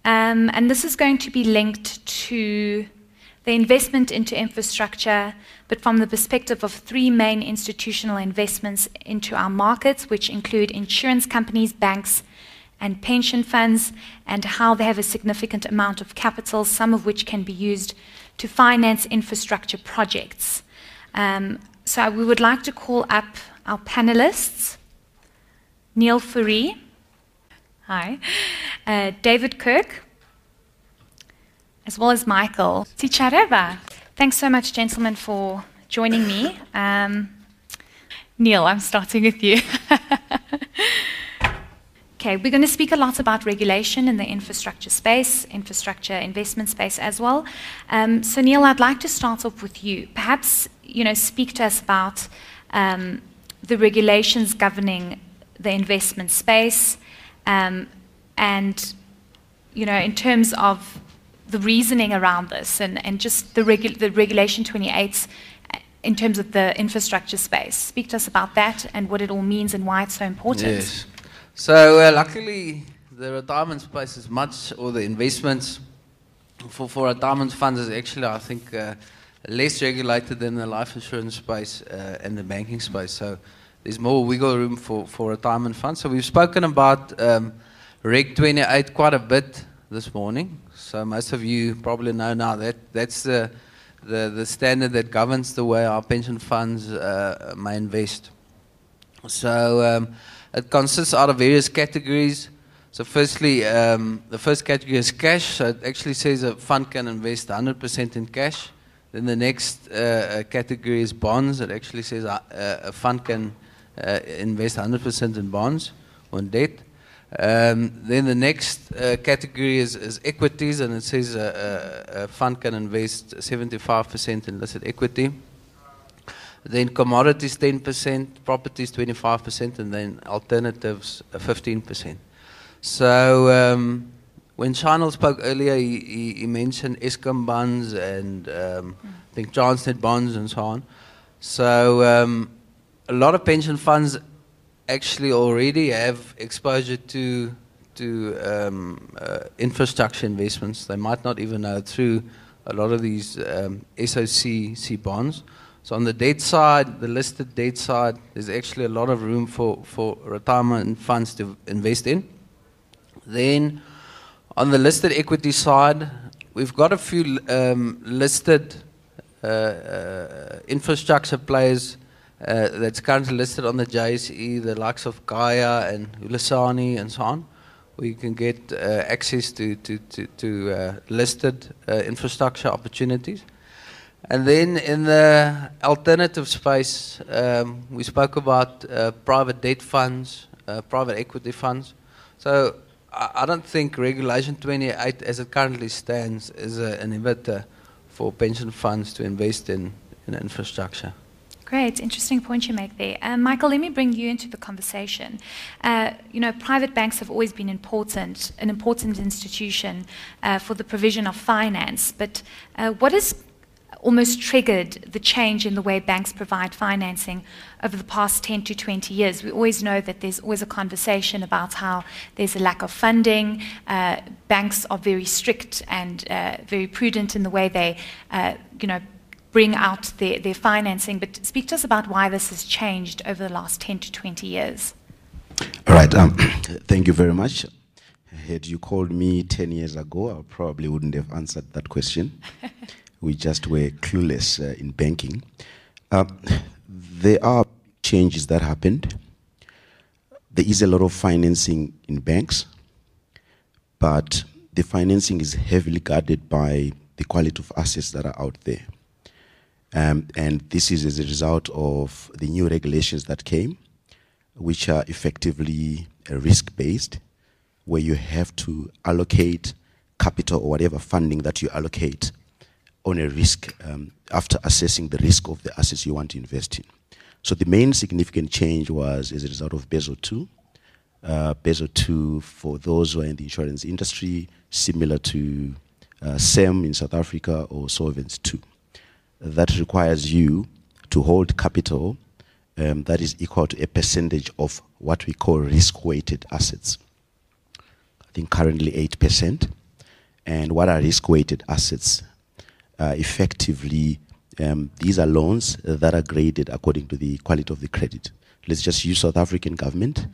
And this is going to be linked to the investment into infrastructure, but from the perspective of three main institutional investments into our markets, which include insurance companies, banks, and pension funds, and how they have a significant amount of capital, some of which can be used to finance infrastructure projects. So we would like to call up our panelists, Neil Fourie, hi, David Kirk, as well as Michael Tichareva. Thanks so much, gentlemen, for joining me. Neil, I'm starting with you. Okay, we're going to speak a lot about regulation in the infrastructure space, infrastructure investment space as well. So Neil, I'd like to start off with you. Perhaps, speak to us about the regulations governing the investment space, and, in terms of the reasoning around this and just the Regulation 28 in terms of the infrastructure space. Speak to us about that and what it all means and why it's so important. Yes. So luckily, the retirement space is much, or the investments for retirement funds is actually, I think, less regulated than the life insurance space and the banking space. So there's more wiggle room for retirement funds. So we've spoken about Reg 28 quite a bit this morning. So most of you probably know now that that's the standard that governs the way our pension funds may invest. So it consists out of various categories. So firstly, the first category is cash. So it actually says a fund can invest 100% in cash. Then the next category is bonds. It actually says a fund can invest 100% in bonds or in debt. Then the next category is equities, and it says a fund can invest 75% in listed equity. Then commodities 10%, properties 25%, and then alternatives 15%. So when Shanel spoke earlier, he mentioned Eskom bonds and I think Transnet bonds and so on. So a lot of pension funds actually already have exposure to infrastructure investments. They might not even know through a lot of these SOC bonds. So on the debt side, the listed debt side, there's actually a lot of room for retirement funds to invest in. Then on the listed equity side, we've got a few listed infrastructure players that's currently listed on the JSE, the likes of Gaia and Ulisani and so on, where you can get access to listed infrastructure opportunities. And then in the alternative space, we spoke about private debt funds, private equity funds. So I don't think Regulation 28, as it currently stands, is an inhibitor for pension funds to invest in infrastructure. Great, interesting point you make there. Michael, let me bring you into the conversation. Private banks have always been an important institution for the provision of finance, but what has almost triggered the change in the way banks provide financing over the past 10 to 20 years? We always know that there's always a conversation about how there's a lack of funding. Banks are very strict and very prudent in the way they, bring out their financing. But speak to us about why this has changed over the last 10 to 20 years. All right. Thank you very much. Had you called me 10 years ago, I probably wouldn't have answered that question. We just were clueless in banking. There are changes that happened. There is a lot of financing in banks, but the financing is heavily guarded by the quality of assets that are out there. And this is as a result of the new regulations that came, which are effectively risk-based, where you have to allocate capital or whatever funding that you allocate on a risk after assessing the risk of the assets you want to invest in. So the main significant change was as a result of Basel II. Basel II, for those who are in the insurance industry, similar to SEM in South Africa or Solvency II. That requires you to hold capital that is equal to a percentage of what we call risk-weighted assets. I think currently 8%. And what are risk-weighted assets? Effectively, these are loans that are graded according to the quality of the credit. Let's just use South African government.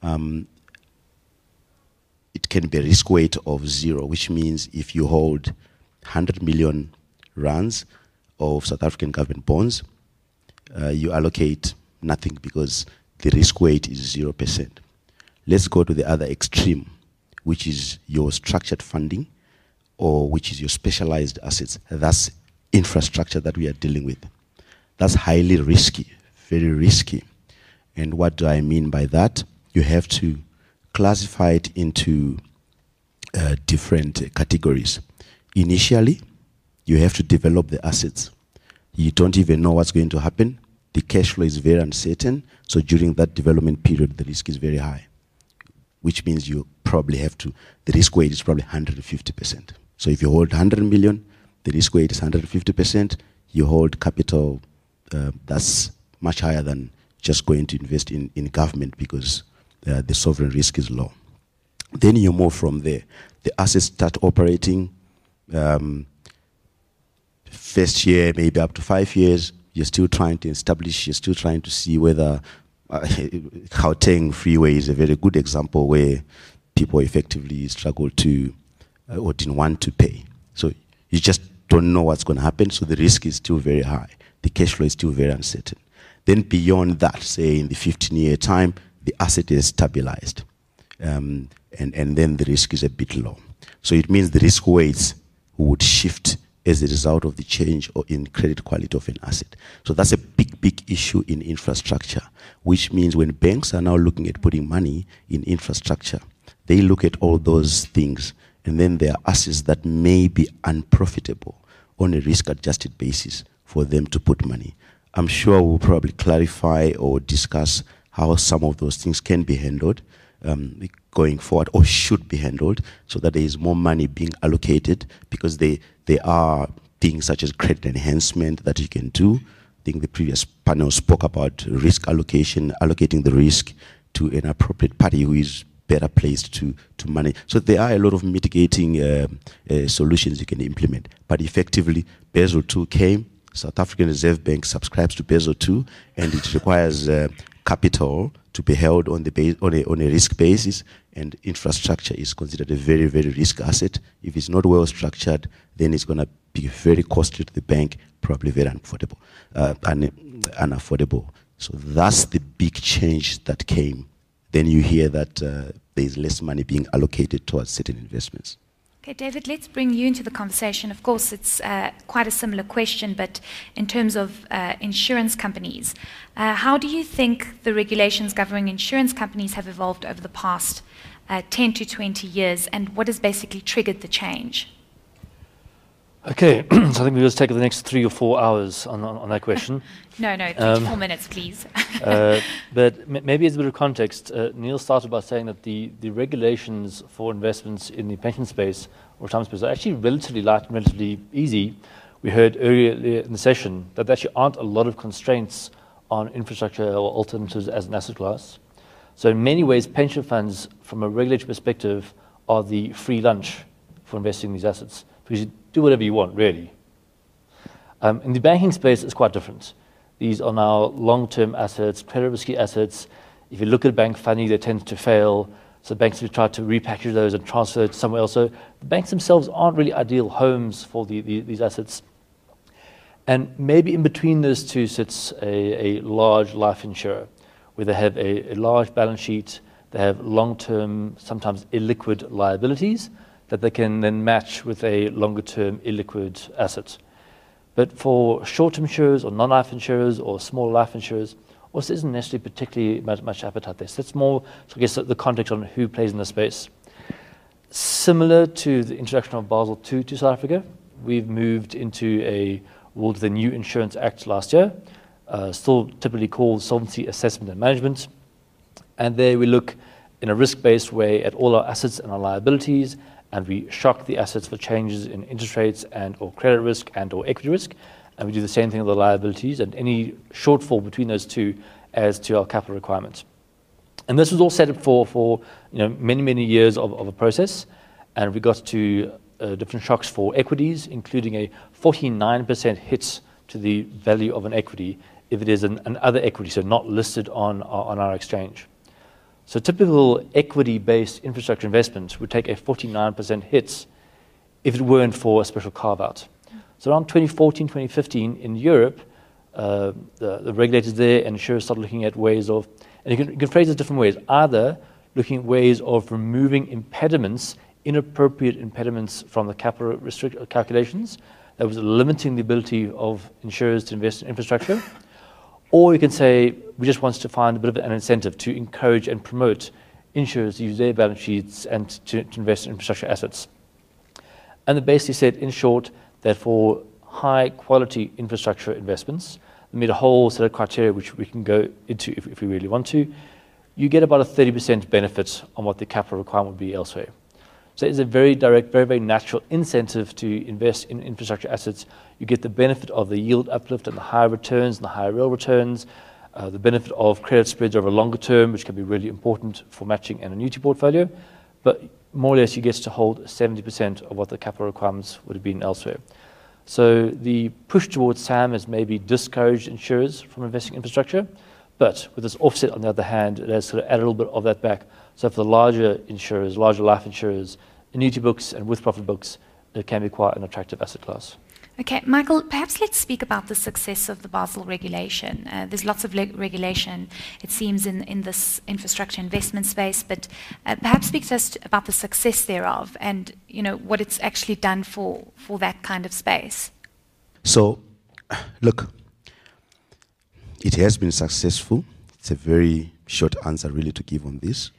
It can be a risk weight of 0, which means if you hold 100 million rands of South African government bonds, you allocate nothing because the risk weight is 0%. Let's go to the other extreme, which is your structured funding, or which is your specialized assets. That's infrastructure that we are dealing with. That's highly risky, very risky. And what do I mean by that? You have to classify it into different categories. Initially, you have to develop the assets. You don't even know what's going to happen. The cash flow is very uncertain. So during that development period, the risk is very high, which means you probably have to, the risk weight is probably 150%. So if you hold 100 million, the risk weight is 150%. You hold capital that's much higher than just going to invest in government because the sovereign risk is low. Then you move from there. The assets start operating. First year, maybe up to 5 years, you're still trying to establish, you're still trying to see whether Gauteng Freeway is a very good example where people effectively struggle to or didn't want to pay. So you just don't know what's going to happen, so the risk is still very high. The cash flow is still very uncertain. Then beyond that, say in the 15-year time, the asset is stabilized. And then the risk is a bit low. So it means the risk weights would shift as a result of the change or in credit quality of an asset. So that's a big, big issue in infrastructure, which means when banks are now looking at putting money in infrastructure, they look at all those things, and then there are assets that may be unprofitable on a risk-adjusted basis for them to put money. I'm sure we'll probably clarify or discuss how some of those things can be handled going forward, or should be handled, so that there is more money being allocated, because there are things such as credit enhancement that you can do. I think the previous panel spoke about risk allocation, allocating the risk to an appropriate party who is better placed to manage. So there are a lot of mitigating solutions you can implement. But effectively, Basel II came, South African Reserve Bank subscribes to Basel II, and it requires capital to be held on a risk basis, and infrastructure is considered a very, very risk asset. If it's not well structured, then it's going to be very costly to the bank, probably very unaffordable. So that's the big change that came. Then you hear that there's less money being allocated towards certain investments. Okay, David, let's bring you into the conversation. Of course, it's quite a similar question, but in terms of insurance companies, how do you think the regulations governing insurance companies have evolved over the past 10 to 20 years, and what has basically triggered the change? Okay, so I think we'll just take the next 3 or 4 hours on that question. No, 3 to 4 minutes, please. But maybe as a bit of context, Neil started by saying that the regulations for investments in the pension space or retirement space are actually relatively light and relatively easy. We heard earlier in the session that there actually aren't a lot of constraints on infrastructure or alternatives as an asset class. So in many ways, pension funds, from a regulatory perspective, are the free lunch for investing in these assets, because you do whatever you want, really. In the banking space, it's quite different. These are now long-term assets, credit risky assets. If you look at bank funding, they tend to fail. So banks will try to repackage those and transfer it somewhere else. So the banks themselves aren't really ideal homes for these assets. And maybe in between those two sits a large life insurer, where they have a large balance sheet, they have long-term, sometimes illiquid liabilities that they can then match with a longer-term illiquid asset. But for short-term insurers or non-life insurers or small life insurers, also isn't necessarily particularly much appetite there. So that's more, so I guess, the context on who plays in the space. Similar to the introduction of Basel II to South Africa, we've moved into a world with the new Insurance Act last year, still typically called Solvency Assessment and Management. And there we look in a risk-based way at all our assets and our liabilities, and we shock the assets for changes in interest rates and or credit risk and or equity risk, and we do the same thing with the liabilities, and any shortfall between those two adds to our capital requirements. And this was all set up for many years of a process, and we got to different shocks for equities, including a 49% hit to the value of an equity if it is an other equity, so not listed on our exchange. So typical equity-based infrastructure investment would take a 49% hit if it weren't for a special carve-out. So around 2014, 2015 in Europe, the regulators there and insurers started looking at ways of, and you can phrase it different ways, either looking at ways of removing impediments, inappropriate impediments from the capital calculations that was limiting the ability of insurers to invest in infrastructure, or you can say we just want to find a bit of an incentive to encourage and promote insurers to use their balance sheets and to invest in infrastructure assets. And they basically said, in short, that for high quality infrastructure investments, they made a whole set of criteria which we can go into if we really want to. You get about a 30% benefit on what the capital requirement would be elsewhere. So it's a very direct, very, very natural incentive to invest in infrastructure assets. You get the benefit of the yield uplift and the higher returns and the higher real returns, the benefit of credit spreads over a longer term, which can be really important for matching an annuity portfolio. But more or less, you get to hold 70% of what the capital requirements would have been elsewhere. So the push towards SAM has maybe discouraged insurers from investing in infrastructure, but with this offset on the other hand, it has sort of added a little bit of that back. So for the larger insurers, larger life insurers, annuity books and with-profit books, it can be quite an attractive asset class. Okay, Michael, perhaps let's speak about the success of the Basel regulation. There's lots of regulation, it seems, in this infrastructure investment space, but perhaps speak to us about the success thereof and what it's actually done for that kind of space. So, look, it has been successful. It's a very short answer really to give on this.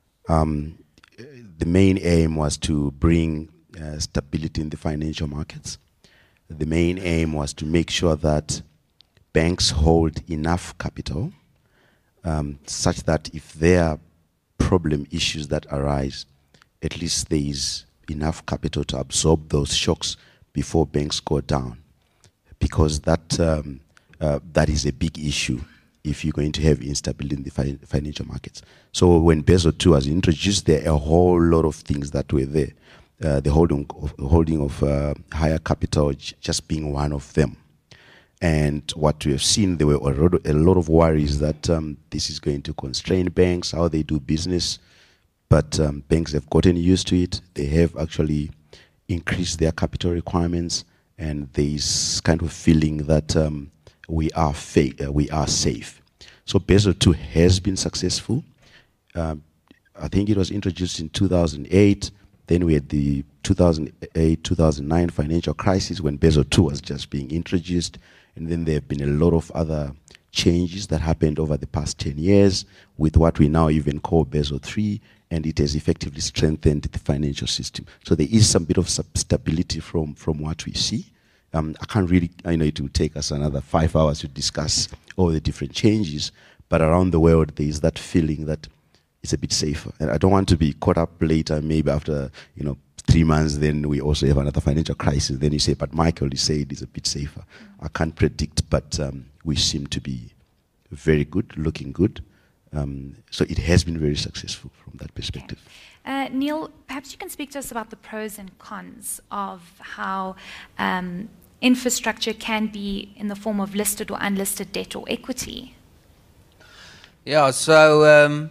The main aim was to bring stability in the financial markets. The main aim was to make sure that banks hold enough capital such that if there are problem issues that arise, at least there is enough capital to absorb those shocks before banks go down. Because that is a big issue if you're going to have instability in the financial markets. So when Basel II was introduced, there are a whole lot of things that were there. The holding of higher capital just being one of them. And what we have seen, there were a lot of worries that this is going to constrain banks, how they do business. But banks have gotten used to it. They have actually increased their capital requirements. And there is kind of feeling that we are safe. So Basel II has been successful. I think it was introduced in 2008. Then we had the 2008-2009 financial crisis when Basel II was just being introduced. And then there have been a lot of other changes that happened over the past 10 years with what we now even call Basel III, and it has effectively strengthened the financial system. So there is some bit of stability from what we see. I can't really, I know it will take us another 5 hours to discuss all the different changes, but around the world there is that feeling that it's a bit safer. And I don't want to be caught up later, maybe after 3 months, then we also have another financial crisis. Then you say, but Michael, you say it is a bit safer. I can't predict, but we seem to be very good, looking good. So it has been very successful from that perspective. Okay. Neil, perhaps you can speak to us about the pros and cons of how infrastructure can be in the form of listed or unlisted debt or equity. Yeah, so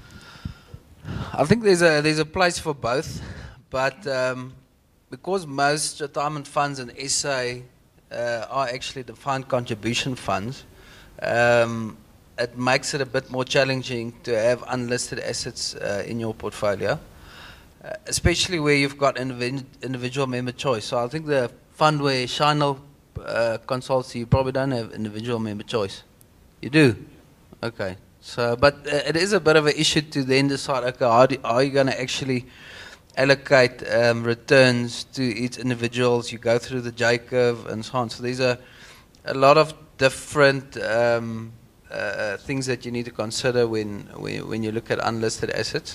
I think there's a place for both, but because most retirement funds in SA are actually defined contribution funds, it makes it a bit more challenging to have unlisted assets in your portfolio, especially where you've got individual member choice. So I think the fund where Shinal consults, you probably don't have individual member choice. You do? Okay. So, but it is a bit of an issue to then decide, okay, how are you going to actually allocate returns to each individuals? You go through the J curve and so on. So there's a lot of different things that you need to consider when you look at unlisted assets.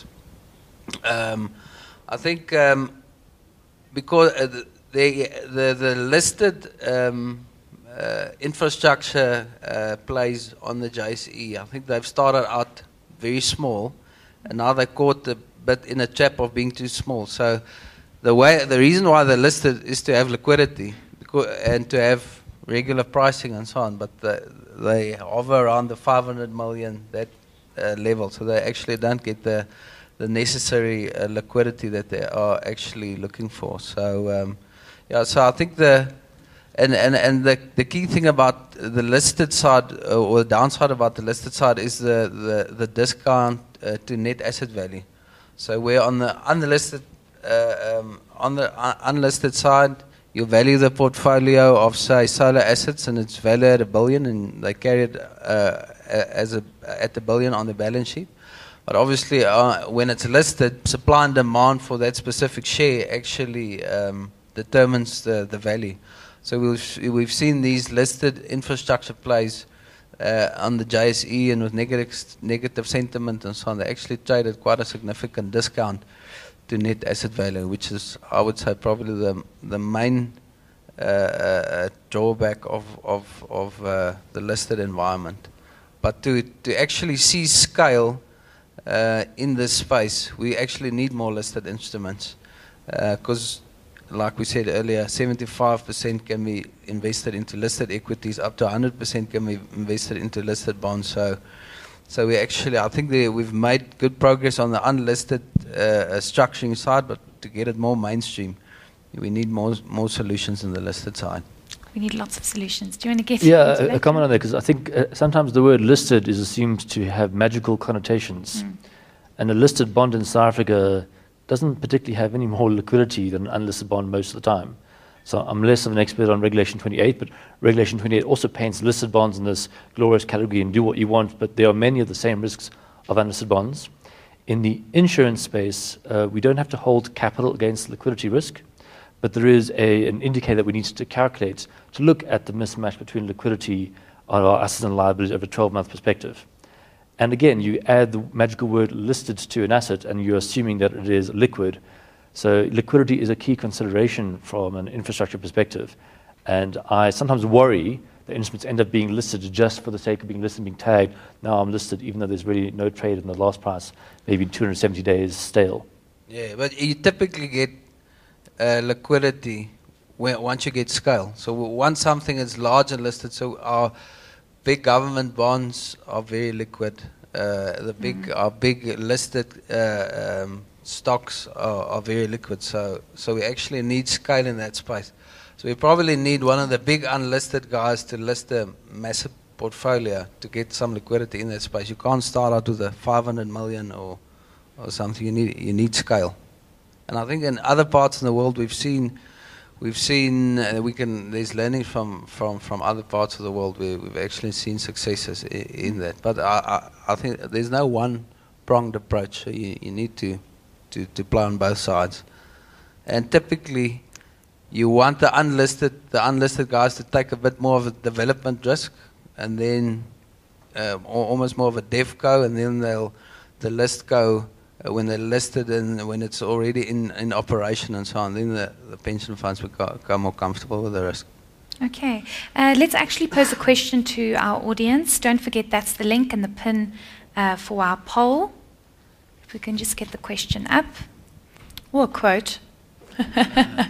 I think because the listed infrastructure plays on the JSE, I think they've started out very small, and now they're caught a bit in a trap of being too small. So the reason why they're listed is to have liquidity and to have regular pricing and so on. But they hover around the 500 million level, so they actually don't get the necessary liquidity that they are actually looking for. So so I think the key thing about the listed side, or the downside about the listed side, is the discount to net asset value. So where on the unlisted side, you value the portfolio of, say, solar assets, and it's valued at $1 billion, and they carry it at $1 billion on the balance sheet. But obviously, when it's listed, supply and demand for that specific share actually determines the value. So we've seen these listed infrastructure plays on the JSE, and with negative sentiment and so on, they actually traded quite a significant discount to net asset value, which is, I would say, probably the main drawback of the listed environment. But to actually see scale in this space, we actually need more listed instruments, because, like we said earlier, 75% can be invested into listed equities, up to 100% can be invested into listed bonds. So we actually, I think we've made good progress on the unlisted structuring side, but to get it more mainstream, we need more solutions in the listed side. We need lots of solutions. Do you want to get into a comment on that? Because I think sometimes the word listed is assumed to have magical connotations. And a listed bond in South Africa doesn't particularly have any more liquidity than an unlisted bond most of the time. So I'm less of an expert on Regulation 28, but Regulation 28 also paints listed bonds in this glorious category and do what you want, but there are many of the same risks of unlisted bonds. In the insurance space, we don't have to hold capital against liquidity risk, but there is an indicator that we need to calculate to look at the mismatch between liquidity of our assets and liabilities over a 12-month perspective. And again, you add the magical word listed to an asset, and you're assuming that it is liquid. So liquidity is a key consideration from an infrastructure perspective. And I sometimes worry that instruments end up being listed just for the sake of being listed and being tagged. Now I'm listed, even though there's really no trade in the last price, maybe 270 days stale. Yeah, but you typically get liquidity once you get scale. So once something is large and listed, so our big government bonds are very liquid. Our big listed stocks are very liquid, so we actually need scale in that space. So we probably need one of the big unlisted guys to list a massive portfolio to get some liquidity in that space. You can't start out with a 500 million or something. You need scale. And I think in other parts in the world there's learning from other parts of the world where we've actually seen successes in that. But I think there's no one-pronged approach. So you need to play on both sides. And typically, you want the unlisted guys to take a bit more of a development risk, and then almost more of a devco, and then the list go when they're listed and when it's already in operation and so on. Then the pension funds become more comfortable with the risk. Okay, let's actually pose a question to our audience. Don't forget that's the link and the pin for our poll. If we can just get the question up. Or a quote. Okay,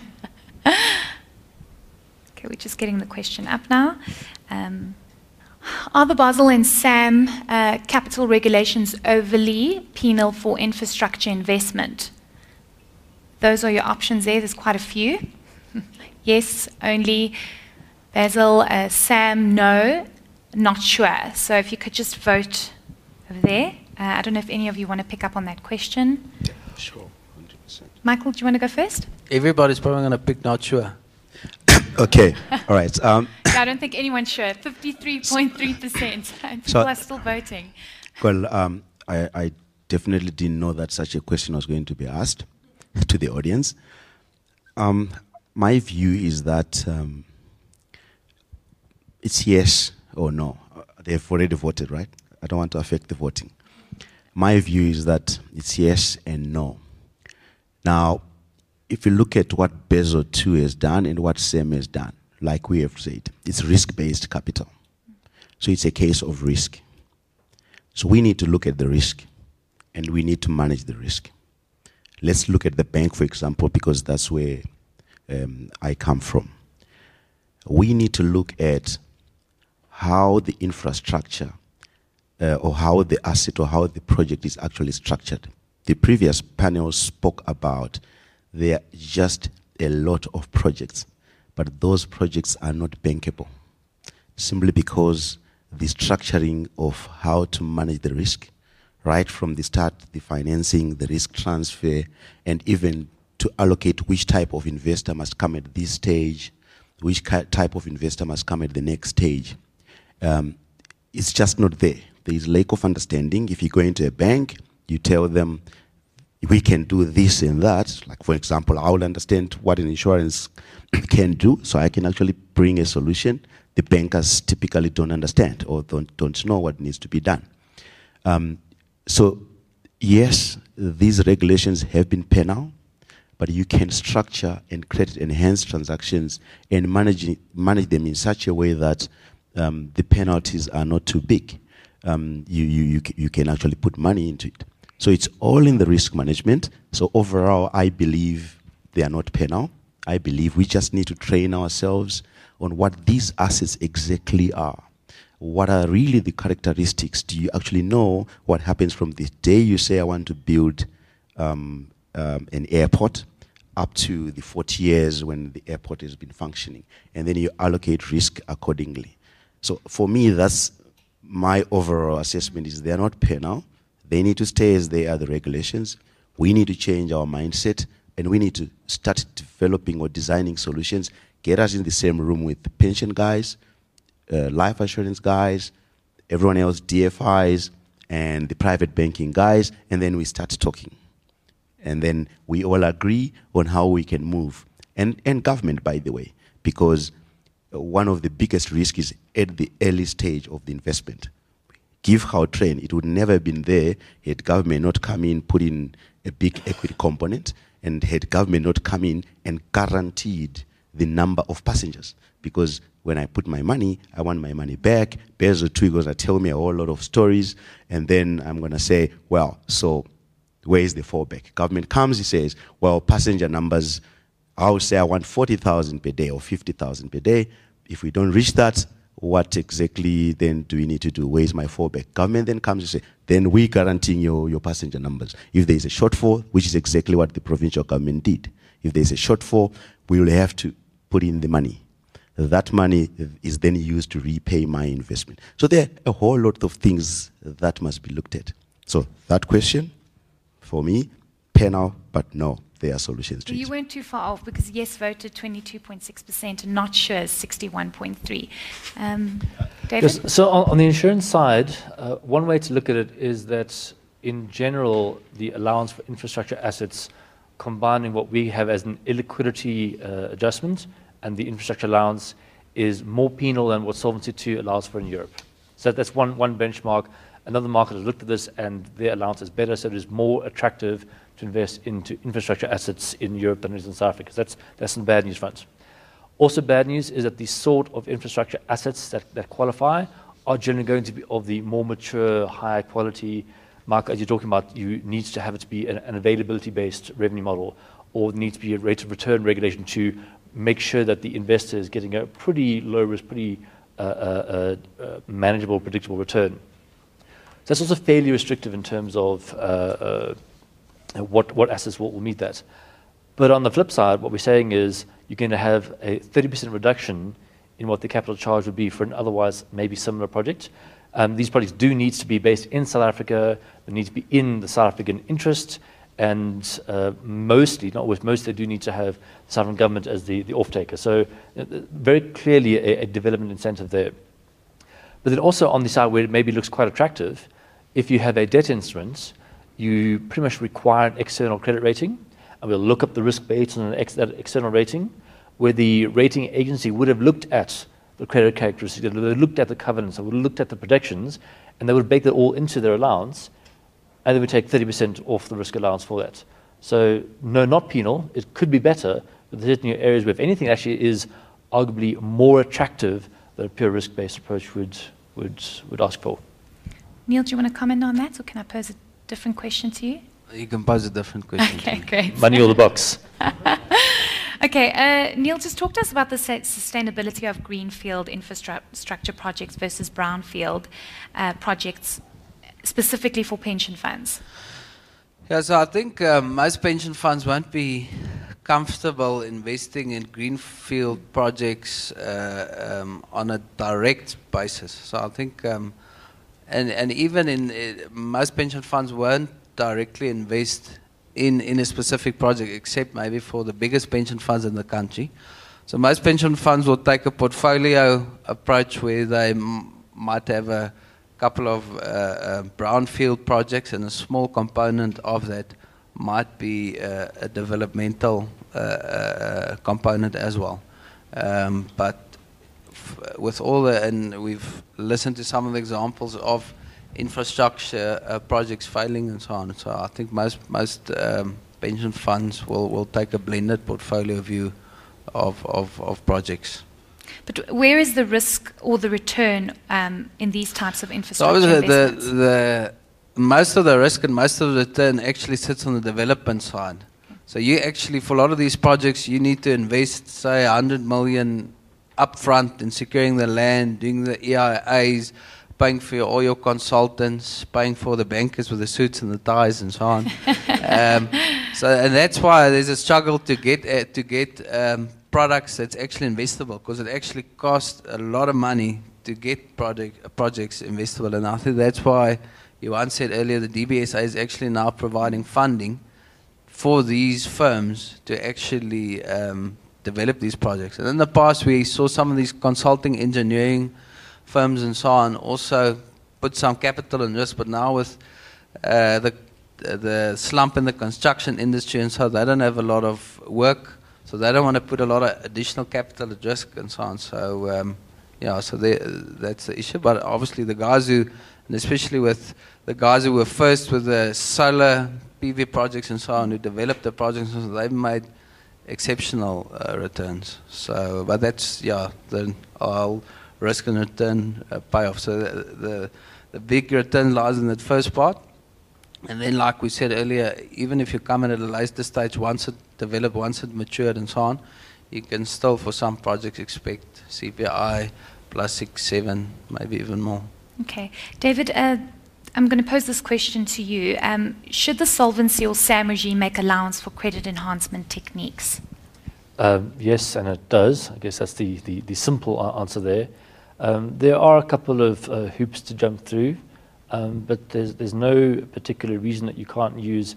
we're just getting the question up now. Are the Basel and SAM capital regulations overly penal for infrastructure investment? Those are your options there. There's quite a few. Yes, only. Basel, SAM, no. Not sure. So if you could just vote over there. I don't know if any of you want to pick up on that question. Yeah, sure, 100%. Michael, do you want to go first? Everybody's probably going to pick not sure. Okay, all right. Yeah, I don't think anyone's sure. 53.3%. People are still voting. Well, I definitely didn't know that such a question was going to be asked to the audience. My view is that it's yes or no. They've already voted, right? I don't want to affect the voting. My view is that it's yes and no. Now, if you look at what Basel II has done and what SAM has done, like we have said, it's risk-based capital. So it's a case of risk. So we need to look at the risk, and we need to manage the risk. Let's look at the bank, for example, because that's where I come from. We need to look at how the infrastructure or how the asset or how the project is actually structured. The previous panel spoke about there are just a lot of projects, but those projects are not bankable, simply because the structuring of how to manage the risk, right from the start, the financing, the risk transfer, and even to allocate which type of investor must come at this stage, which type of investor must come at the next stage. It's just not there. There is lack of understanding. If you go into a bank, you tell them, we can do this and that. Like, for example, I will understand what an insurance can do, so I can actually bring a solution. The bankers typically don't understand or don't know what needs to be done. So, yes, these regulations have been penal, but you can structure and create enhanced transactions and manage them in such a way that the penalties are not too big. You can actually put money into it. So it's all in the risk management. So overall, I believe they are not penal. I believe we just need to train ourselves on what these assets exactly are. What are really the characteristics? Do you actually know what happens from the day you say, I want to build an airport, up to the 40 years when the airport has been functioning? And then you allocate risk accordingly. So for me, that's my overall assessment, is they are not penal. They need to stay as they are, the regulations. We need to change our mindset, and we need to start developing or designing solutions, get us in the same room with the pension guys, life assurance guys, everyone else, DFIs, and the private banking guys, and then we start talking. And then we all agree on how we can move. And government, by the way, because one of the biggest risks is at the early stage of the investment. Give Gautrain, it would never have been there had government not come in, put in a big equity component, and had government not come in and guaranteed the number of passengers. Because when I put my money, I want my money back. Bezo too going to tell me a whole lot of stories, and then I'm going to say, well, so where is the fallback? Government comes, he says, well, passenger numbers, I would say I want 40,000 per day or 50,000 per day. If we don't reach that, what exactly then do we need to do? Where is my fallback? Government then comes and says, then we guaranteeing your passenger numbers. If there is a shortfall, which is exactly what the provincial government did, if there is a shortfall, we will have to put in the money. That money is then used to repay my investment. So there are a whole lot of things that must be looked at. So that question, for me, penal, but no, there are solutions to it. You weren't too far off, because yes voted 22.6% and not sure 61.3%. David? Yes, so on the insurance side, one way to look at it is that in general, the allowance for infrastructure assets, combining what we have as an illiquidity adjustment and the infrastructure allowance, is more penal than what Solvency II allows for in Europe. So that's one benchmark. Another market has looked at this, and their allowance is better, so it is more attractive to invest into infrastructure assets in Europe than it is in South Africa. That's the bad news front. Also bad news is that the sort of infrastructure assets that qualify are generally going to be of the more mature, higher quality market. As you're talking about, you need to have it to be an availability-based revenue model, or need to be a rate of return regulation to make sure that the investor is getting a pretty low risk, pretty manageable, predictable return. So that's also fairly restrictive in terms of what assets will meet that. But on the flip side, what we're saying is you're going to have a 30% reduction in what the capital charge would be for an otherwise maybe similar project. These projects do need to be based in South Africa, they need to be in the South African interest, and mostly, not with most, they do need to have the South African government as the off-taker. So very clearly a development incentive there. But then also on the side where it maybe looks quite attractive, if you have a debt instrument, you pretty much require an external credit rating, and we'll look up the risk based on that external rating, where the rating agency would have looked at the credit characteristics, they would have looked at the covenants, they would have looked at the protections, and they would bake that all into their allowance, and they would take 30% off the risk allowance for that. So no, not penal. It could be better, but there's certainly areas where if anything actually is arguably more attractive than a pure risk-based approach would ask for. Neil, do you want to comment on that, or can I pose a different question to you? You can pose a different question. Okay, great. Money or the box? Okay, Neil, just talk to us about the sustainability of greenfield infrastructure projects versus brownfield projects, specifically for pension funds. Yeah, so I think most pension funds won't be comfortable investing in greenfield projects on a direct basis. So I think, and even in most pension funds won't directly invest in a specific project, except maybe for the biggest pension funds in the country. So most pension funds will take a portfolio approach where they might have a couple of brownfield projects, and a small component of that might be a developmental component as well. But with all the, and we've listened to some of the examples of infrastructure projects failing and so on. So I think most pension funds will take a blended portfolio view of projects. But where is the risk or the return in these types of infrastructure So investments? most of the risk and most of the return actually sits on the development side. So you actually, for a lot of these projects, you need to invest, say, 100 million upfront in securing the land, doing the EIAs, paying for all your consultants, paying for the bankers with the suits and the ties and so on. And that's why there's a struggle to get products that's actually investable, because it actually costs a lot of money to get projects investable. And I think that's why you once said earlier the DBSA is actually now providing funding for these firms to actually develop these projects. And in the past we saw some of these consulting engineering firms and so on also put some capital in risk, but now with the slump in the construction industry and so, they don't have a lot of work, so they don't want to put a lot of additional capital at risk and so on. So yeah, so that's the issue. But obviously the guys who, and especially with the guys who were first with the solar PV projects and so on, who developed the projects, so they've made exceptional returns. So, but that's, yeah, the risk and return payoff. So the big return lies in that first part. And then, like we said earlier, even if you come in at a later stage, once it developed, once it matured and so on, you can still, for some projects, expect CPI plus 6, 7, maybe even more. Okay. David, I'm going to pose this question to you. Should the solvency or SAM regime make allowance for credit enhancement techniques? Yes, and it does. I guess that's the simple answer there. There are a couple of hoops to jump through, but there's no particular reason that you can't use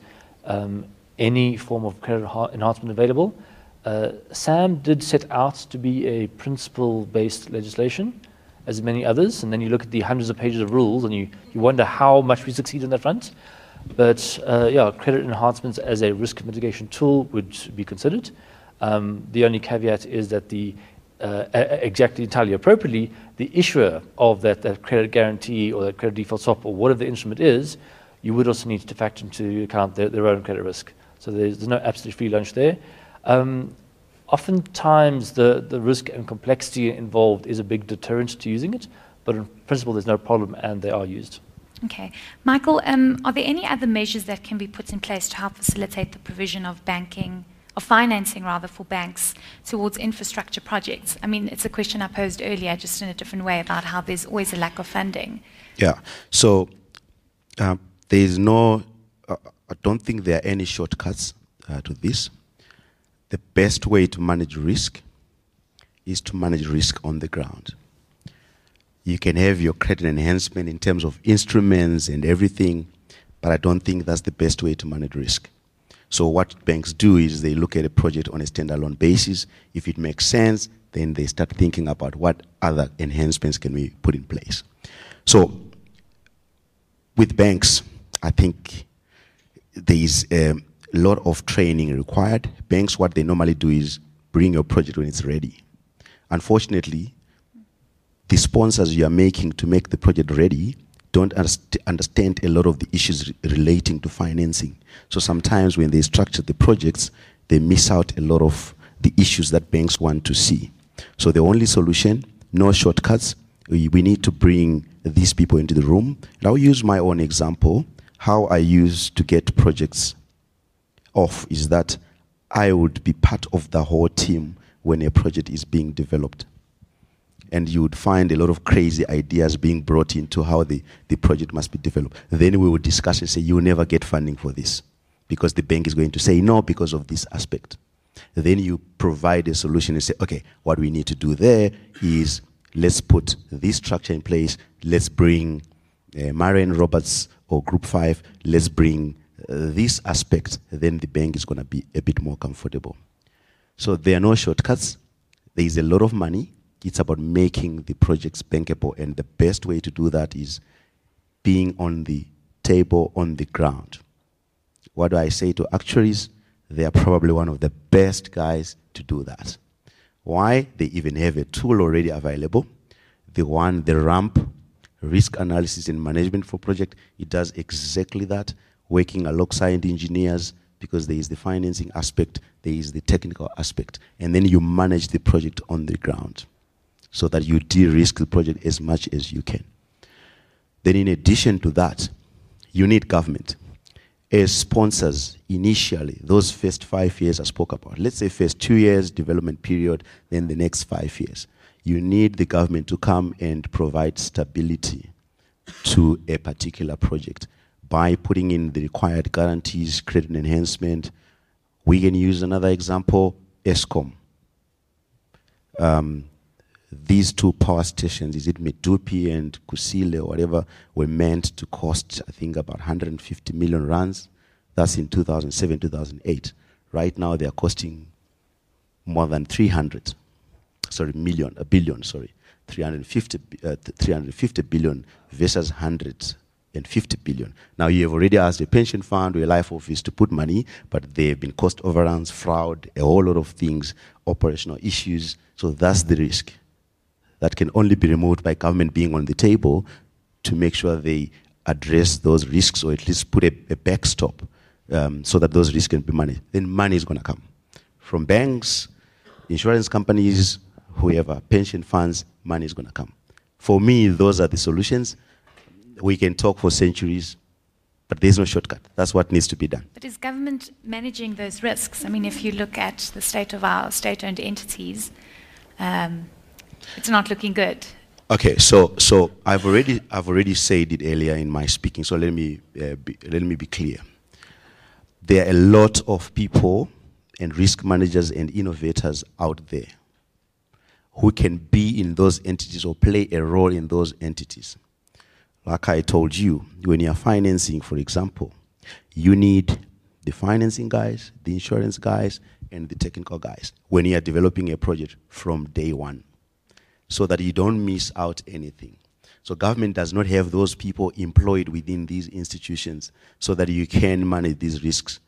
any form of credit enhancement available. SAM did set out to be a principle-based legislation, as many others, and then you look at the hundreds of pages of rules and you wonder how much we succeed on that front. But yeah, credit enhancements as a risk mitigation tool would be considered. The only caveat is that exactly entirely appropriately, the issuer of that credit guarantee or that credit default swap or whatever the instrument is, you would also need to factor into account their own credit risk. So there's no absolute free lunch there. Oftentimes the risk and complexity involved is a big deterrent to using it, but in principle there's no problem and they are used. Okay. Michael, are there any other measures that can be put in place to help facilitate the provision of financing rather for banks towards infrastructure projects? I mean, it's a question I posed earlier, just in a different way, about how there's always a lack of funding. Yeah. So there's no, I don't think there are any shortcuts to this. The best way to manage risk is to manage risk on the ground. You can have your credit enhancement in terms of instruments and everything, but I don't think that's the best way to manage risk. So what banks do is they look at a project on a standalone basis. If it makes sense, then they start thinking about what other enhancements can we put in place. So with banks, I think there is a lot of training required. Banks, what they normally do is bring your project when it's ready. Unfortunately, the sponsors you are making to make the project ready don't understand a lot of the issues relating to financing. So sometimes when they structure the projects, they miss out a lot of the issues that banks want to see. So the only solution, no shortcuts, we need to bring these people into the room. And I'll use my own example. how I used to get projects off is that I would be part of the whole team when a project is being developed. And you would find a lot of crazy ideas being brought into how the project must be developed. Then we would discuss and say, you will never get funding for this because the bank is going to say no because of this aspect. Then you provide a solution and say, okay, what we need to do there is let's put this structure in place. Let's bring Murray and Roberts or Group 5. Let's bring this aspect. Then the bank is going to be a bit more comfortable. So there are no shortcuts. There is a lot of money. It's about making the projects bankable, and the best way to do that is being on the table, on the ground. What do I say to actuaries? They are probably one of the best guys to do that. Why? They even have a tool already available. The RAMP, Risk Analysis and Management for Project, it does exactly that, working alongside engineers, because there is the financing aspect, there is the technical aspect, and then you manage the project on the ground so that you de-risk the project as much as you can. Then in addition to that, you need government. As sponsors, initially, those first 5 years I spoke about, let's say first 2 years development period, then the next 5 years, you need the government to come and provide stability to a particular project by putting in the required guarantees, credit enhancement. We can use another example, Eskom. These two power stations, is it Medupi and Kusile or whatever, were meant to cost, I think, about 150 million rands. That's in 2007, 2008. Right now, they are costing more than 350 billion versus 150 billion. Now, you have already asked a pension fund or a life office to put money, but there have been cost overruns, fraud, a whole lot of things, operational issues. So that's the risk. That can only be removed by government being on the table to make sure they address those risks, or at least put a backstop so that those risks can be managed. Then money is going to come from banks, insurance companies, whoever, pension funds. Money is going to come. For me, those are the solutions. We can talk for centuries, but there's no shortcut. That's what needs to be done. But is government managing those risks? I mean, if you look at the state of our state-owned entities, it's not looking good. Okay, so I've already said it earlier in my speaking. So let me be clear. There are a lot of people and risk managers and innovators out there who can be in those entities or play a role in those entities. Like I told you, when you're financing, for example, you need the financing guys, the insurance guys, and the technical guys when you are developing a project from day one, so that you don't miss out anything. So government does not have those people employed within these institutions so that you can manage these risks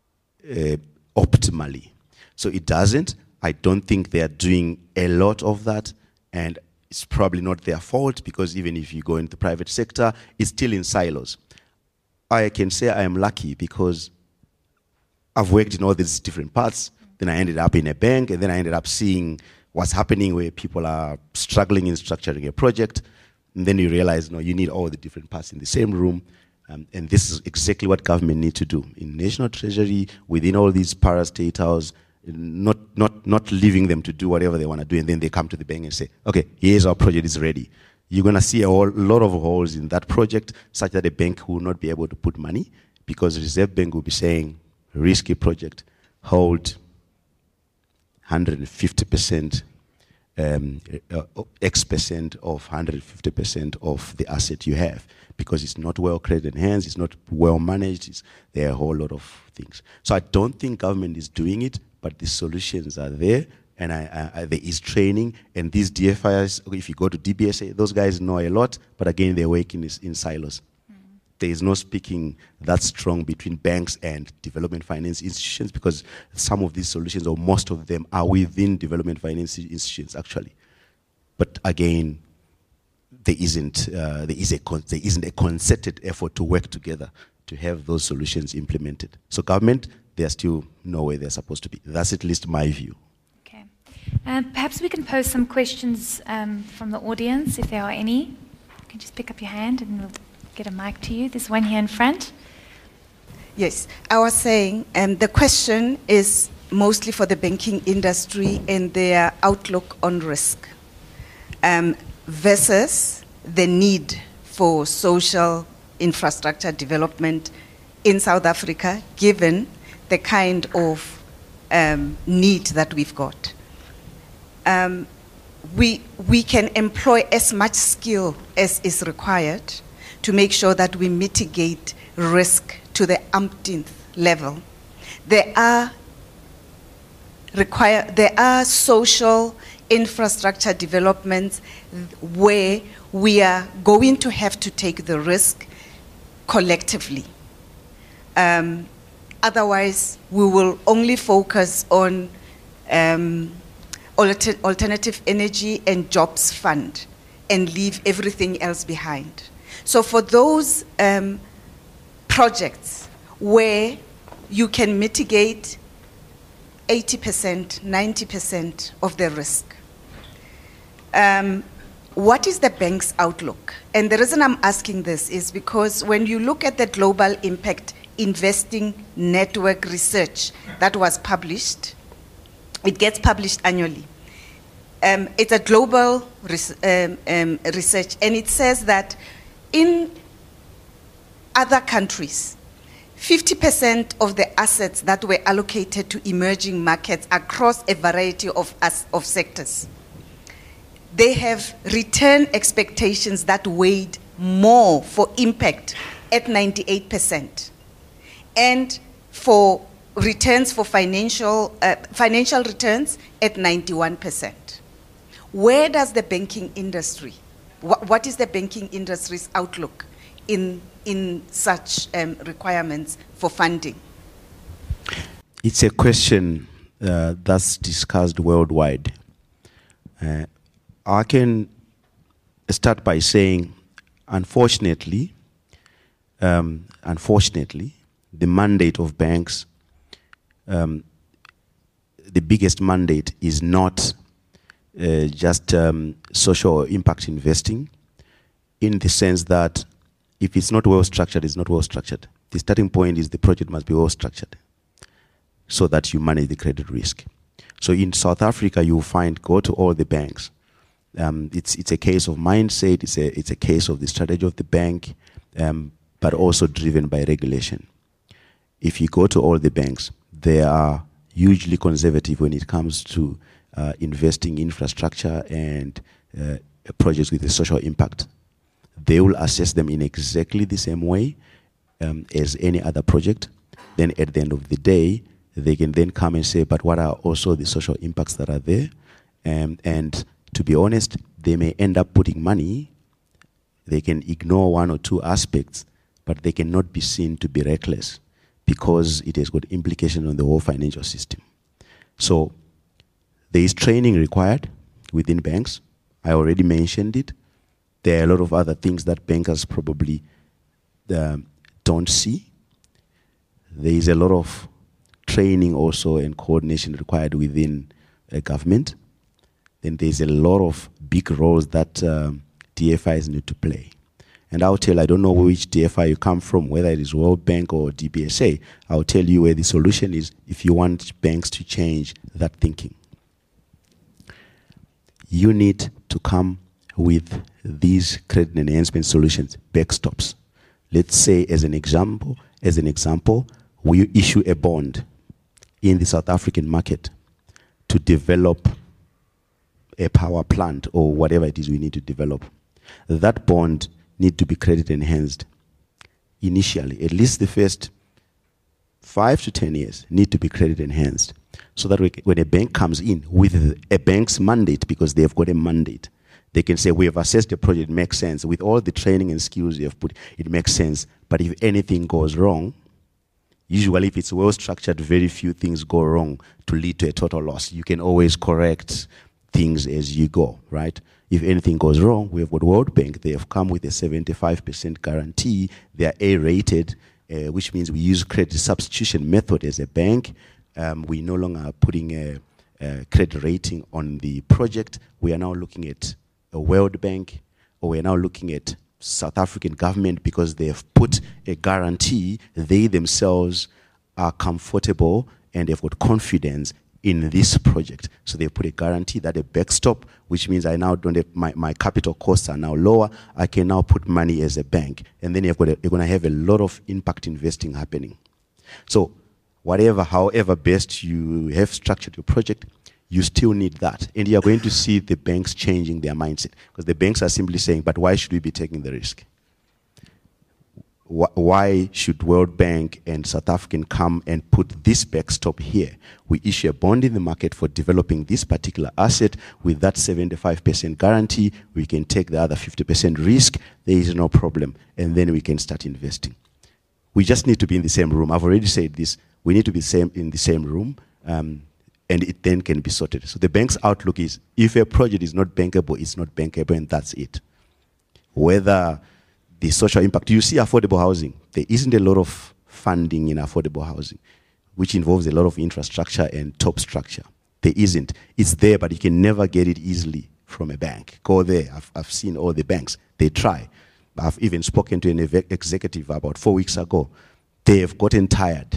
optimally. So it doesn't. I don't think they are doing a lot of that, and it's probably not their fault, because even if you go into the private sector, it's still in silos. I can say I am lucky because I've worked in all these different parts. Then I ended up in a bank, and then I ended up seeing what's happening where people are struggling in structuring a project. And then you realize, no, you need all the different parts in the same room. And this is exactly what government needs to do. In National Treasury, within all these para-state houses, not leaving them to do whatever they want to do, and then they come to the bank and say, okay, here's our project, is ready. You're going to see a lot of holes in that project, such that the bank will not be able to put money, because the Reserve Bank will be saying, risky project, hold 150%, X% of 150% of the asset you have, because it's not well credit enhanced, it's not well managed, there are a whole lot of things. So I don't think government is doing it, but the solutions are there, and there is training, and these DFIs, if you go to DBSA, those guys know a lot, but again, they're working in silos. There is no speaking that strong between banks and development finance institutions, because some of these solutions, or most of them, are within development finance institutions, actually. But again, there isn't a concerted effort to work together to have those solutions implemented. So government, they're still not where they're supposed to be. That's at least my view. Okay. Perhaps we can pose some questions from the audience, if there are any. You can just pick up your hand and we'll get a mic to you. There's one here in front. Yes, I was saying the question is mostly for the banking industry and their outlook on risk versus the need for social infrastructure development in South Africa, given the kind of need that we've got. We can employ as much skill as is required to make sure that we mitigate risk to the umpteenth level. There are social infrastructure developments where we are going to have to take the risk collectively. Otherwise, we will only focus on alternative energy and jobs fund and leave everything else behind. So for those projects where you can mitigate 80%, 90% of the risk, what is the bank's outlook? And the reason I'm asking this is because when you look at the Global Impact Investing Network research that was published, it gets published annually. It's a global research, and it says that in other countries, 50% of the assets that were allocated to emerging markets across a variety of sectors, they have return expectations that weighed more for impact at 98%, and for returns for financial returns at 91%. Where does the banking industry, what is the banking industry's outlook in such requirements for funding? It's a question that's discussed worldwide. I can start by saying, unfortunately, the mandate of banks, the biggest mandate is not just social impact investing, in the sense that if it's not well structured, it's not well structured. The starting point is the project must be well structured so that you manage the credit risk. So in South Africa, you find, go to all the banks. It's a case of mindset, it's a case of the strategy of the bank, but also driven by regulation. If you go to all the banks, they are hugely conservative when it comes to investing in infrastructure and projects with a social impact. They will assess them in exactly the same way as any other project. Then at the end of the day, they can then come and say, but what are also the social impacts that are there? And to be honest, they may end up putting money. They can ignore one or two aspects, but they cannot be seen to be reckless because it has got implications on the whole financial system. So there is training required within banks. I already mentioned it. There are a lot of other things that bankers probably don't see. There is a lot of training also and coordination required within a government. Then there's a lot of big roles that DFIs need to play. And I'll tell, I don't know which DFI you come from, whether it is World Bank or DBSA. I'll tell you where the solution is if you want banks to change that thinking. You need to come with these credit enhancement solutions, backstops. Let's say, as an example, we issue a bond in the South African market to develop a power plant or whatever it is we need to develop. That bond need to be credit enhanced initially. At least the first 5 to 10 years need to be credit enhanced, so that when a bank comes in with a bank's mandate, because they have got a mandate, they can say, we have assessed the project, it makes sense. With all the training and skills you have put, it makes sense. But if anything goes wrong, usually if it's well structured, very few things go wrong to lead to a total loss. You can always correct things as you go, right? If anything goes wrong, we have got World Bank. They have come with a 75% guarantee. They are A-rated, which means we use credit substitution method as a bank. We no longer are putting a credit rating on the project. We are now looking at a World Bank, or we are now looking at South African government, because they have put a guarantee, they themselves are comfortable and they've got confidence in this project. So they put a guarantee, that a backstop, which means I now don't have, my capital costs are now lower. I can now put money as a bank. And then you're going to have a lot of impact investing happening. So however best you have structured your project, you still need that. And you're going to see the banks changing their mindset. Because the banks are simply saying, but why should we be taking the risk? Why should World Bank and South African come and put this backstop here? We issue a bond in the market for developing this particular asset with that 75% guarantee. We can take the other 50% risk. There is no problem. And then we can start investing. We just need to be in the same room. I've already said this. We need to be in the same room, and it then can be sorted. So the bank's outlook is, if a project is not bankable, it's not bankable, and that's it. Whether the social impact, you see affordable housing, there isn't a lot of funding in affordable housing, which involves a lot of infrastructure and top structure. There isn't. It's there, but you can never get it easily from a bank. Go there. I've seen all the banks. They try. I've even spoken to an executive about 4 weeks ago. They have gotten tired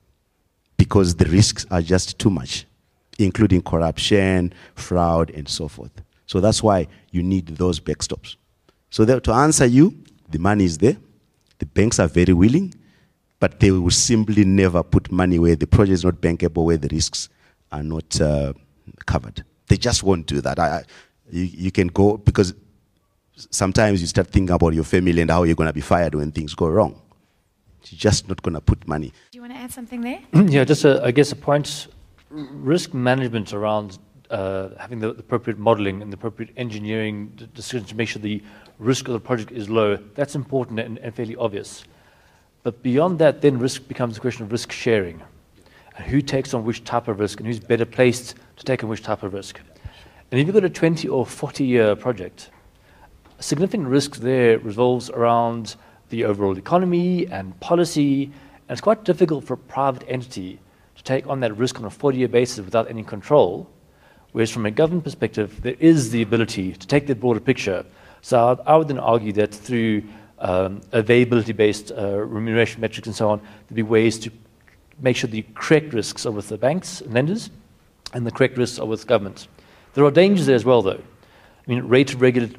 because the risks are just too much, including corruption, fraud, and so forth. So that's why you need those backstops. So to answer you, the money is there. The banks are very willing, but they will simply never put money where the project is not bankable, where the risks are not covered. They just won't do that. You can go, because sometimes you start thinking about your family and how you're going to be fired when things go wrong. You're just not going to put money. Do you want to add something there? Yeah, just I guess a point, risk management around having the appropriate modeling and the appropriate engineering decisions to make sure the risk of the project is low. That's important and fairly obvious. But beyond that, then risk becomes a question of risk sharing. And who takes on which type of risk and who's better placed to take on which type of risk. And if you've got a 20 or 40-year project, significant risk there revolves around the overall economy and policy, and it's quite difficult for a private entity to take on that risk on a 40-year basis without any control, whereas from a government perspective, there is the ability to take the broader picture. So I would then argue that through availability-based remuneration metrics and so on, there'd be ways to make sure the correct risks are with the banks and lenders, and the correct risks are with government. There are dangers there as well, though. I mean, rate of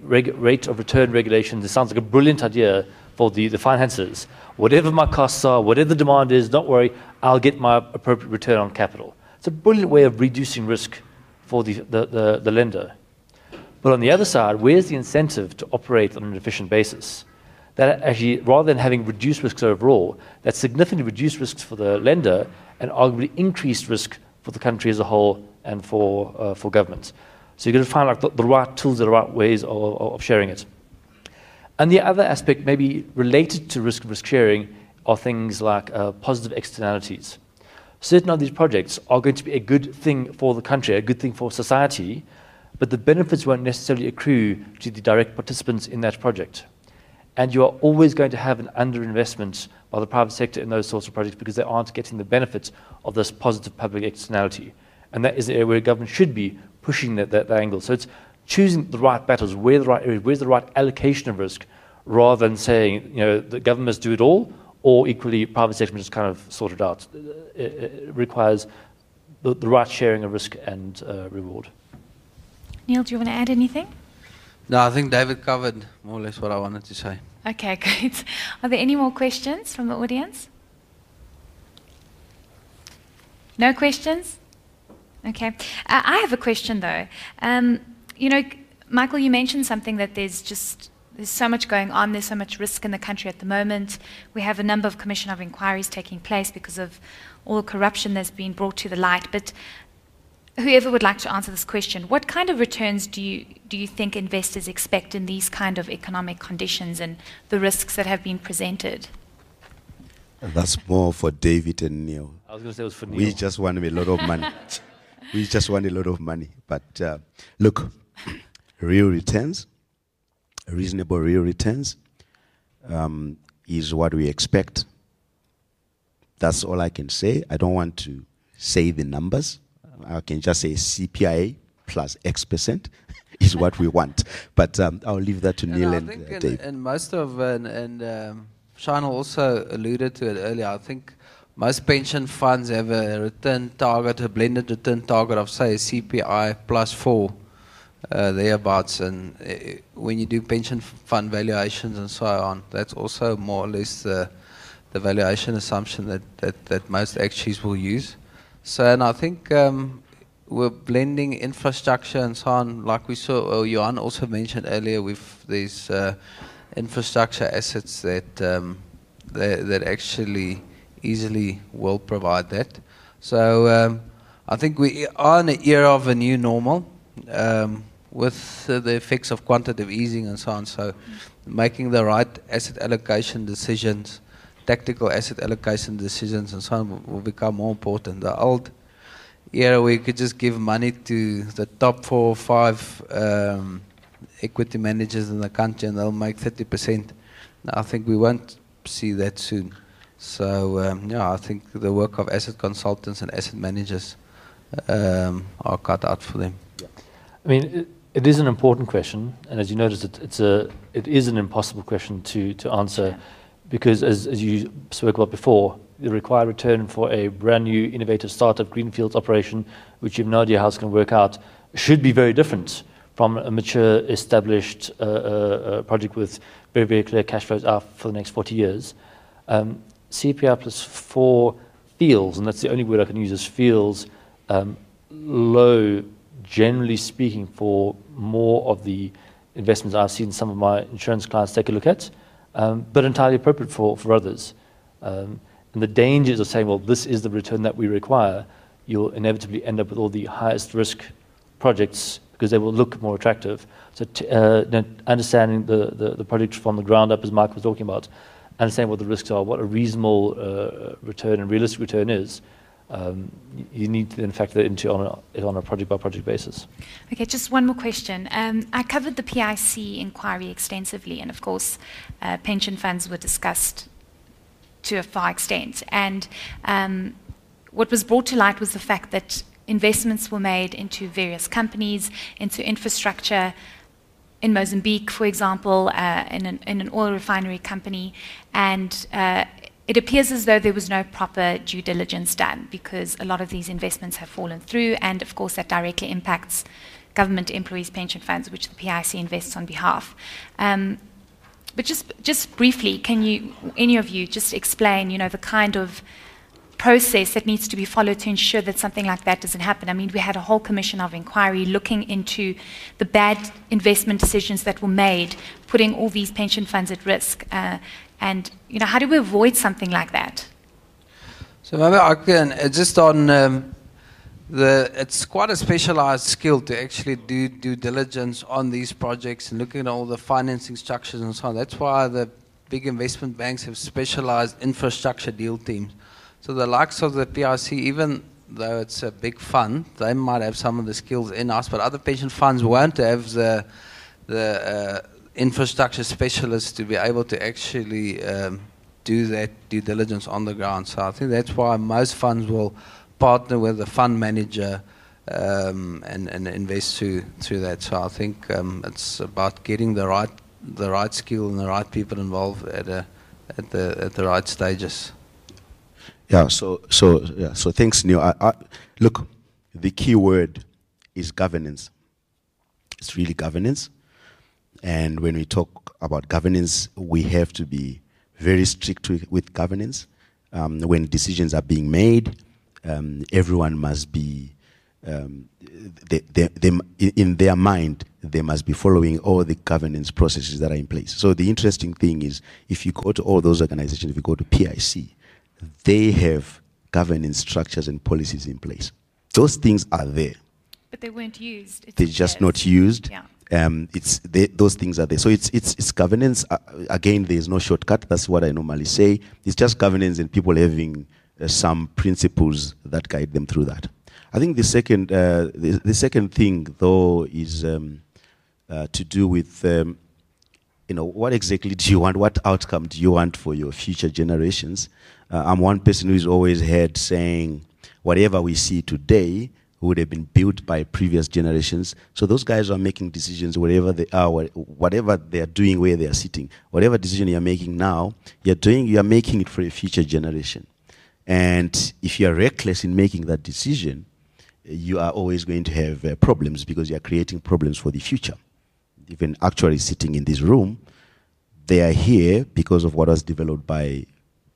return regulations, it sounds like a brilliant idea for the finances. Whatever my costs are, whatever the demand is, don't worry, I'll get my appropriate return on capital. It's a brilliant way of reducing risk for the lender. But on the other side, where's the incentive to operate on an efficient basis? That actually, rather than having reduced risks overall, that significantly reduced risks for the lender and arguably increased risk for the country as a whole and for governments. So you've got to find like the right tools, the right ways of sharing it. And the other aspect, maybe related to risk sharing, are things like positive externalities. Certain of these projects are going to be a good thing for the country, a good thing for society, but the benefits won't necessarily accrue to the direct participants in that project. And you are always going to have an underinvestment by the private sector in those sorts of projects because they aren't getting the benefits of this positive public externality. And that is the area where government should be pushing that angle. So it's choosing the right battles, where the right areas, where's the right allocation of risk, rather than saying, the government must do it all, or equally private sector must just kind of sort it out. It requires the right sharing of risk and reward. Neil, do you want to add anything? No, I think David covered more or less what I wanted to say. Okay, great. Are there any more questions from the audience? No questions? Okay. I have a question, though. Michael, you mentioned something that there's so much going on, there's so much risk in the country at the moment. We have a number of commission of inquiries taking place because of all the corruption that's been brought to the light. But whoever would like to answer this question, what kind of returns do you think investors expect in these kind of economic conditions and the risks that have been presented? That's more for David and Neil. I was going to say it was for Neil. We just want a lot of money. We just want a lot of money. But look, real returns, reasonable real returns, is what we expect. That's all I can say. I don't want to say the numbers. I can just say CPIA plus X% is what we want. But I'll leave that to Neil I and think Dave. and most of, Shana also alluded to it earlier, I think most pension funds have a return target, a blended return target of, say, CPI plus 4, thereabouts. And when you do pension fund valuations and so on, that's also more or less the valuation assumption that most actuaries will use. So, and I think we're blending infrastructure and so on, like we saw, Johan also mentioned earlier, with these infrastructure assets that actually easily will provide that. So I think we are in an era of a new normal with the effects of quantitative easing and so on. So making the right asset allocation decisions, tactical asset allocation decisions and so on will become more important. The old era where you could just give money to the top 4 or 5 equity managers in the country and they'll make 30%. I think we won't see that soon. So I think the work of asset consultants and asset managers are cut out for them. I mean, it is an important question, and as you noticed, it is an impossible question to answer, because as you spoke about before, the required return for a brand new innovative startup greenfields operation, which you have no idea how it's going to work out, should be very different from a mature, established project with very, very clear cash flows out for the next 40 years. CPI plus 4 feels, and that's the only word I can use, is feels low, generally speaking, for more of the investments I've seen some of my insurance clients take a look at, but entirely appropriate for others. And the dangers of saying, well, this is the return that we require, you'll inevitably end up with all the highest risk projects because they will look more attractive. So understanding the project from the ground up, as Mike was talking about, understanding what the risks are, what a reasonable return and realistic return is, you need to then factor that into on a project-by-project basis. Okay, just one more question. I covered the PIC inquiry extensively, and of course, pension funds were discussed to a far extent. And what was brought to light was the fact that investments were made into various companies, into infrastructure, in Mozambique, for example, in an oil refinery company, and it appears as though there was no proper due diligence done, because a lot of these investments have fallen through, and of course that directly impacts government employees' pension funds, which the PIC invests on behalf. But just briefly, can you, any of you, just explain, the kind of process that needs to be followed to ensure that something like that doesn't happen? I mean, we had a whole commission of inquiry looking into the bad investment decisions that were made, putting all these pension funds at risk. And, how do we avoid something like that? So maybe I can, just on it's quite a specialized skill to actually do due diligence on these projects and looking at all the financing structures and so on. That's why the big investment banks have specialized infrastructure deal teams. So the likes of the PIC, even though it's a big fund, they might have some of the skills in-house, but other pension funds won't have the infrastructure specialists to be able to actually do that due diligence on the ground. So I think that's why most funds will partner with the fund manager and invest through that. So I think it's about getting the right skill and the right people involved at the right stages. Yeah. So thanks, Neil. Look, the key word is governance. It's really governance, and when we talk about governance, we have to be very strict with governance. When decisions are being made, everyone must be, in their mind, they must be following all the governance processes that are in place. So the interesting thing is, if you go to all those organizations, if you go to PIC, they have governance structures and policies in place. Those things are there. But they weren't used. They're just not used. Yeah. Those things are there. So it's governance. Again, there's no shortcut. That's what I normally say. It's just governance and people having some principles that guide them through that. I think the second thing, though, is to do with what exactly do you want? What outcome do you want for your future generations? I'm one person who's always heard saying, whatever we see today, who would have been built by previous generations. So those guys are making decisions wherever they are, whatever they are doing, where they are sitting. Whatever decision you are making now, you are making it for a future generation. And if you are reckless in making that decision, you are always going to have problems, because you are creating problems for the future. Even actually sitting in this room, they are here because of what was developed by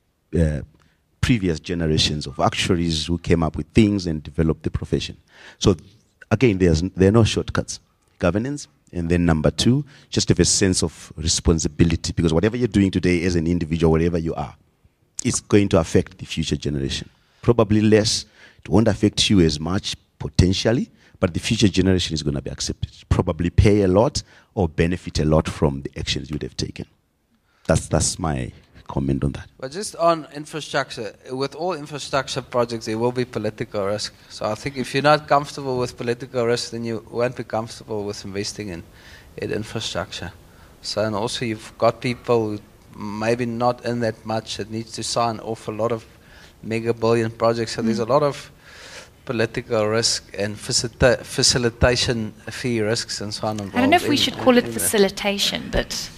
previous generations of actuaries who came up with things and developed the profession. So again, there are no shortcuts. Governance, and then number two, just have a sense of responsibility, because whatever you're doing today as an individual, wherever you are, it's going to affect the future generation. Probably less, it won't affect you as much potentially, but the future generation is going to be accepted. Probably pay a lot or benefit a lot from the actions you would have taken. That's my comment on that. But just on infrastructure, with all infrastructure projects, there will be political risk. So I think if you're not comfortable with political risk, then you won't be comfortable with investing in infrastructure. So, and also you've got people who maybe not in that much that needs to sign off a lot of mega billion projects. So there's a lot of political risk and facilitation fee risks and so on involved. I don't know if we should call it facilitation, but...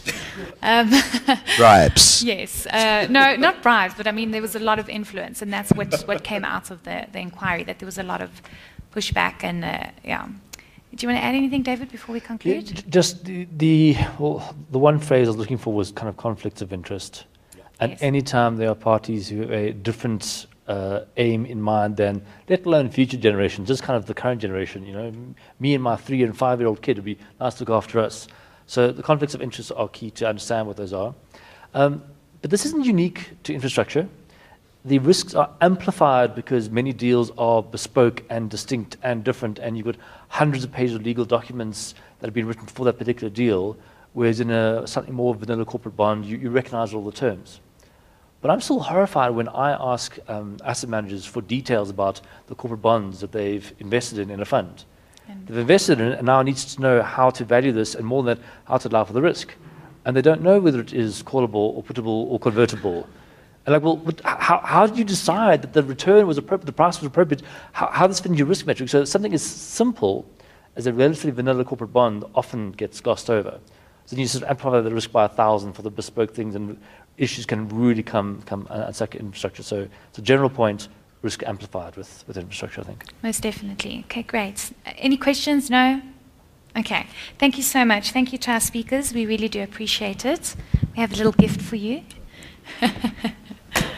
bribes. Yes. No, not bribes, but I mean there was a lot of influence, and that's what came out of the inquiry, that there was a lot of pushback and, yeah. Do you want to add anything, David, before we conclude? Yeah, just the one phrase I was looking for was kind of conflicts of interest. Yeah. And yes. anytime there are parties who have a different aim in mind than, let alone future generations, just kind of the current generation, you know, me and my 3- and 5-year-old kid would be nice to look after us. So the conflicts of interest are key to understand what those are. But this isn't unique to infrastructure. The risks are amplified because many deals are bespoke and distinct and different, and you've got hundreds of pages of legal documents that have been written for that particular deal, whereas in a something more vanilla corporate bond, you recognize all the terms. But I'm still horrified when I ask asset managers for details about the corporate bonds that they've invested in a fund. They've invested in it and now needs to know how to value this, and more than that, how to allow for the risk. And they don't know whether it is callable or puttable or convertible. And like, well, how did you decide that the return was appropriate, the price was appropriate? How does this fit into your risk metric? So something as simple as a relatively vanilla corporate bond often gets glossed over. So you sort of amplify the risk by 1,000 for the bespoke things, and issues can really come unstuck in infrastructure. So it's a general point, risk amplified with infrastructure, I think. Most definitely. Okay, great. Any questions? No? Okay. Thank you so much. Thank you to our speakers. We really do appreciate it. We have a little gift for you.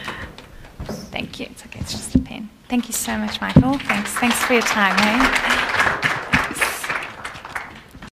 Thank you. It's okay. It's just a pen. Thank you so much, Michael. Thanks for your time. Eh?